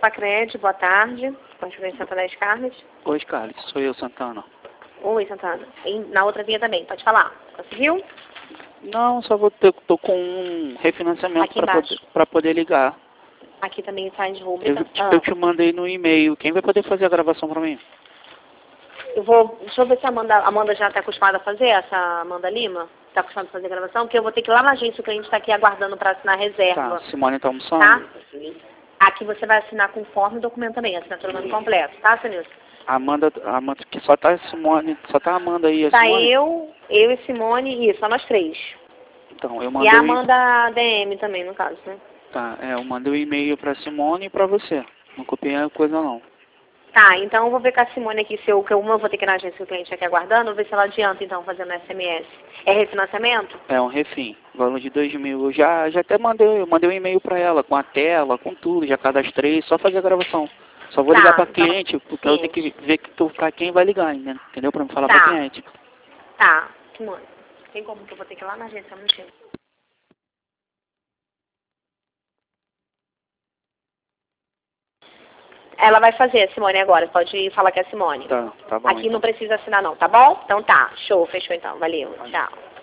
Sacred, boa tarde. Conferência Santana Scarlett. Oi, Scarlett, sou eu, Santana. Oi, Santana. E na outra via também, pode falar. Conseguiu? Não, só tô com um refinanciamento para poder ligar. Aqui também está em rúbrica. Eu te mandei no e-mail. Quem vai poder fazer a gravação para mim? Deixa eu ver se a Amanda já está acostumada a fazer, essa Amanda Lima. Está acostumada a fazer a gravação, porque eu vou ter que ir lá na agência, o cliente está aqui aguardando para assinar a reserva. Tá, Simone está almoçando. Tá? Aqui você vai assinar conforme o documento também, assinatura do nome completo, tá, Senilson? Amanda, que só tá Simone, só tá a Amanda aí, Tá Simone? eu e Simone, isso, só nós três. Então, eu mandei... E a Amanda DM também, no caso, né? Tá, eu mandei o e-mail pra Simone e pra você. Não copiei a coisa, não. Tá, então eu vou ver com a Simone aqui, se eu vou ter que ir na agência, o cliente aqui aguardando, vou ver se ela adianta, então, fazendo SMS. É refinanciamento? É um refim, valor de 2.000. Eu já até mandei um e-mail pra ela, com a tela, com tudo, já cadastrei, só fazer a gravação. Só vou ligar pra cliente, porque eu tenho que ver pra quem vai ligar, né? Entendeu? Pra me falar pra cliente. Tá, Simone, tem como que eu vou ter que ir lá na agência, não tinha. Ela vai fazer, Simone, agora. Pode falar que é a Simone. Tá bom. Aqui então. Não precisa assinar, não, tá bom? Então tá. Show, fechou então. Valeu. Tchau.